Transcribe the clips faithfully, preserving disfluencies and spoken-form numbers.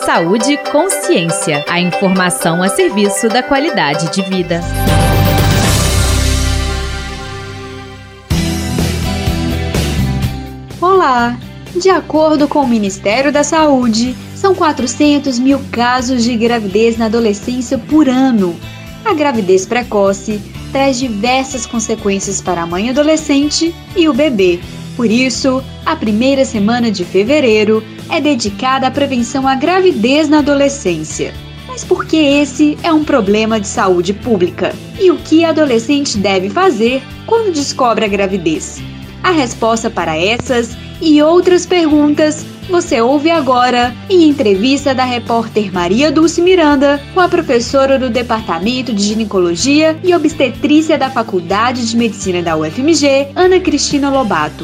Saúde e Consciência. A informação a serviço da qualidade de vida. Olá! De acordo com o Ministério da Saúde, são quatrocentos mil casos de gravidez na adolescência por ano. A gravidez precoce traz diversas consequências para a mãe adolescente e o bebê. Por isso, a primeira semana de fevereiro é dedicada à prevenção à gravidez na adolescência. Mas por que esse é um problema de saúde pública? E o que a adolescente deve fazer quando descobre a gravidez? A resposta para essas e outras perguntas você ouve agora em entrevista da repórter Maria Dulce Miranda com a professora do Departamento de Ginecologia e Obstetrícia da Faculdade de Medicina da U F M G, Ana Cristina Lobato.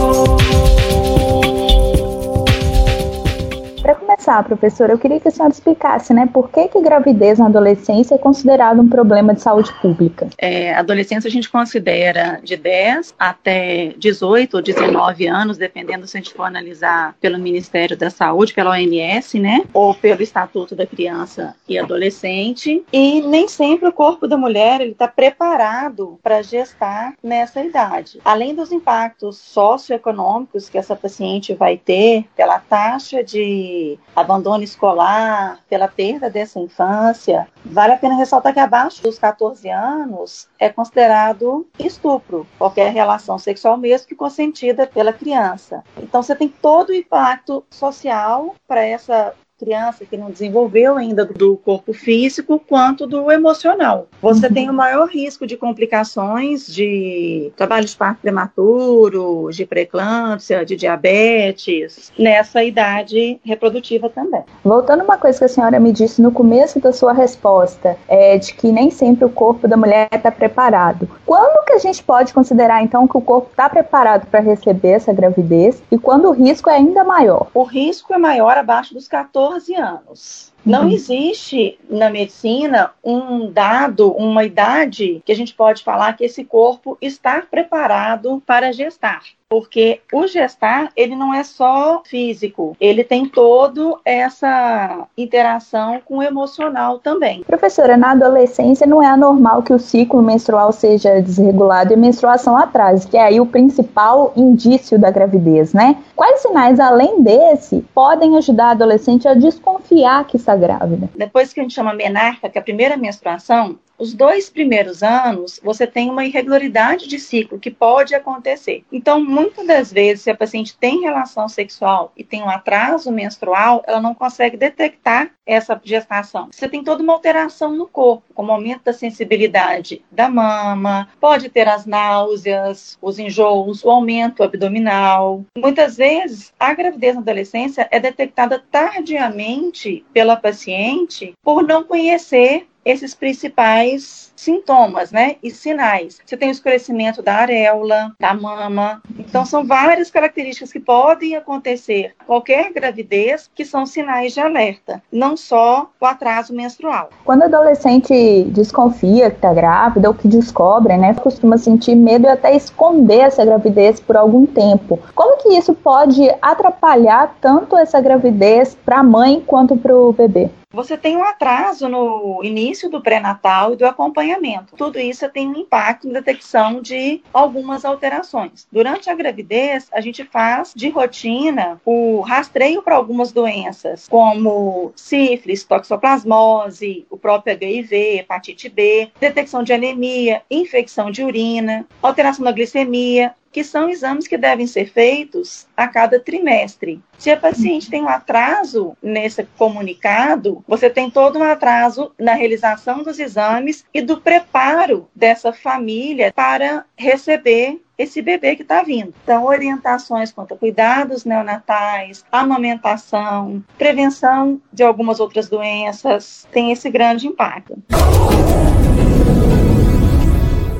Para começar, professora, eu queria que a senhora explicasse, né, por que que gravidez na adolescência é considerado um problema de saúde pública? É, adolescência a gente considera de dez até dezoito ou dezenove anos, dependendo se a gente for analisar pelo Ministério da Saúde, pela O M S, né, ou pelo Estatuto da Criança e Adolescente. E nem sempre o corpo da mulher está preparado para gestar nessa idade. Além dos impactos socioeconômicos que essa paciente vai ter pela taxa de abandono escolar, pela perda dessa infância, vale a pena ressaltar que abaixo dos catorze anos é considerado estupro, qualquer relação sexual mesmo que consentida pela criança. Então você tem todo o impacto social para essa criança que não desenvolveu ainda do corpo físico quanto do emocional. Você uhum. tem o maior risco de complicações de trabalho de parto prematuro, de pré-eclâmpsia, de diabetes, nessa idade reprodutiva também. Voltando a uma coisa que a senhora me disse no começo da sua resposta, é de que nem sempre o corpo da mulher está preparado. Quando que a gente pode considerar, então, que o corpo está preparado para receber essa gravidez e quando o risco é ainda maior? O risco é maior abaixo dos catorze anos. Não uhum. existe na medicina um dado, uma idade que a gente pode falar que esse corpo está preparado para gestar. Porque o gestar, ele não é só físico, ele tem toda essa interação com o emocional também. Professora, na adolescência não é anormal que o ciclo menstrual seja desregulado e a menstruação atrase, que é aí o principal indício da gravidez, né? Quais sinais, além desse, podem ajudar a adolescente a desconfiar que está grávida? Depois que a gente chama menarca, que é a primeira menstruação, os dois primeiros anos, você tem uma irregularidade de ciclo que pode acontecer. Então, muitas das vezes, se a paciente tem relação sexual e tem um atraso menstrual, ela não consegue detectar essa gestação. Você tem toda uma alteração no corpo, como aumento da sensibilidade da mama, pode ter as náuseas, os enjoos, o aumento abdominal. Muitas vezes, a gravidez na adolescência é detectada tardiamente pela paciente por não conhecer esses principais sintomas, né, e sinais. Você tem o escurecimento da areola, da mama. Então, são várias características que podem acontecer qualquer gravidez que são sinais de alerta, não só o atraso menstrual. Quando a adolescente desconfia que está grávida ou que descobre, né, costuma sentir medo e até esconder essa gravidez por algum tempo. Como que isso pode atrapalhar tanto essa gravidez para a mãe quanto para o bebê? Você tem um atraso no início do pré-natal e do acompanhamento. Tudo isso tem um impacto na detecção de algumas alterações. Durante a gravidez, a gente faz de rotina o rastreio para algumas doenças, como sífilis, toxoplasmose, o próprio H I V, hepatite B, detecção de anemia, infecção de urina, alteração da glicemia, que são exames que devem ser feitos a cada trimestre. Se a paciente tem um atraso nesse comunicado, você tem todo um atraso na realização dos exames e do preparo dessa família para receber esse bebê que está vindo. Então, orientações quanto a cuidados neonatais, amamentação, prevenção de algumas outras doenças, tem esse grande impacto. O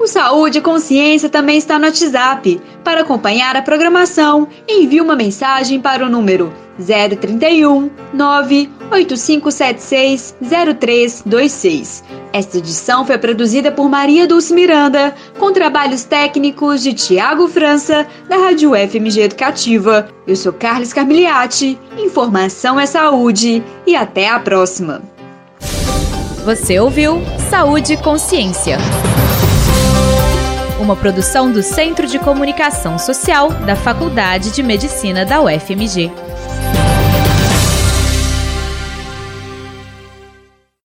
O Saúde e Consciência também está no WhatsApp. Para acompanhar a programação, envie uma mensagem para o número zero trinta e um, nove oito cinco sete seis, zero três dois seis. Esta edição foi produzida por Maria Dulce Miranda, com trabalhos técnicos de Tiago França, da Rádio F M G Educativa. Eu sou Carlos Carmiliati, informação é saúde e até a próxima. Você ouviu Saúde e Consciência, uma produção do Centro de Comunicação Social da Faculdade de Medicina da U F M G.